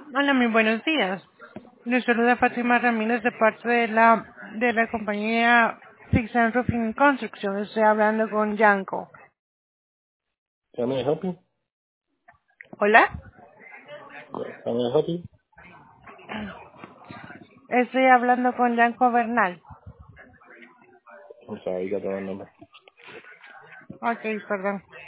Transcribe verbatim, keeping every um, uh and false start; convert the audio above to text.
Hola, muy buenos días. Les saluda Fátima Ramírez de parte de la de la compañía Fix and Roofing Construction. Estoy hablando con Yanko. How may I help you? Hola. Yes. How may I help you? Estoy hablando con Yanko Bernal. I'm sorry, you got the wrong number. Ok, perdón.